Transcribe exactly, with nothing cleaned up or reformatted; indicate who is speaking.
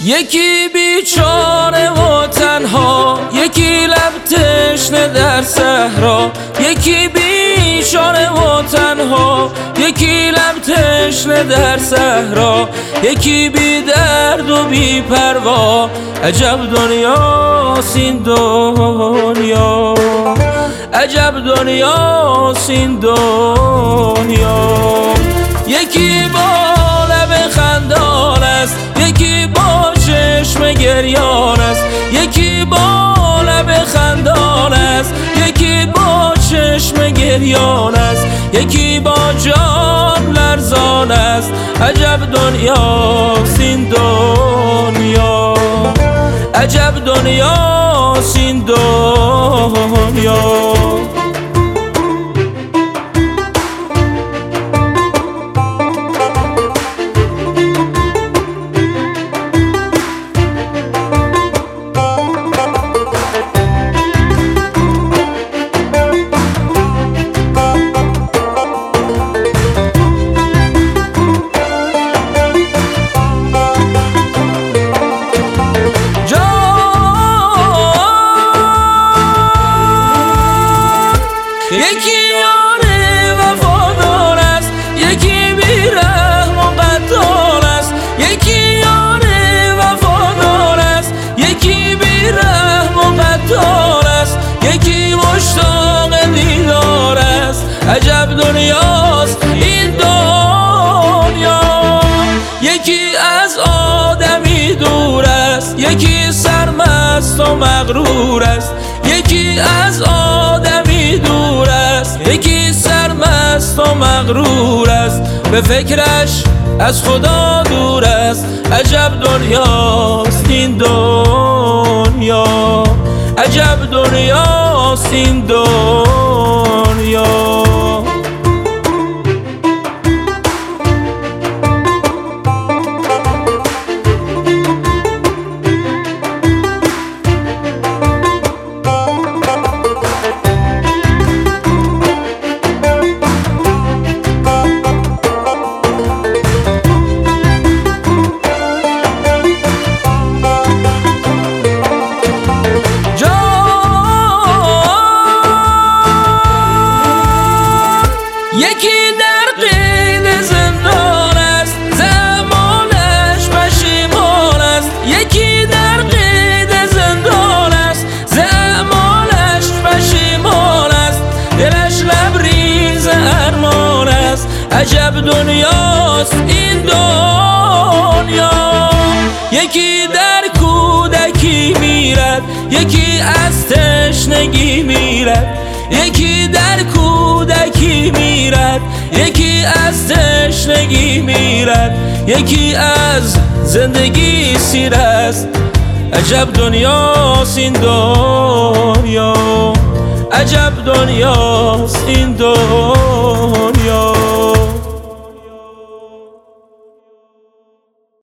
Speaker 1: یکی بیچاره و تنها، یکی لب تشنه در صحرا. یکی بیچاره و تنها، یکی لب تشنه در صحرا. یکی بی درد و بی پروا، عجب دنیاست این دنیا، عجب دنیاست این دنیا. یکی با لب خندان است، یکی با چشم گریان است. یکی با لب خندان است، یکی با چشم گریان است. یکی با جان لرزان است، عجب دنیاست این دنیا، عجب دنیاست این دنیا. یکی یار وفادار است، یکی بی‌رحم و قتال است. یکی یار وفادار است، یکی بی‌رحم و قتال است. یکی مشتاق دیدار است، عجب دنیاست این دنیا. یکی از آدمی دور است، یکی سرمست و مغرور است. یکی از آدمی دور است، یکی سرمست و مغرور است. به فکرش از خدا دور است، عجب دنیاست این دنیا، عجب دنیاست این دنیا. یکی در قید زندان است، زمانش پشیمان است. یکی در قید زندان است، زمانش پشیمان است. دلش لبریز ارمان است، عجب دنیاست این دنیا. یکی در کودکی میرد، یکی از تشنگی میرد. یکی در کودکی میرد، یکی از تشنگی میرد. یکی از زندگی سیر است، عجب دنیاست این دنیا، عجب دنیاست این دنیا.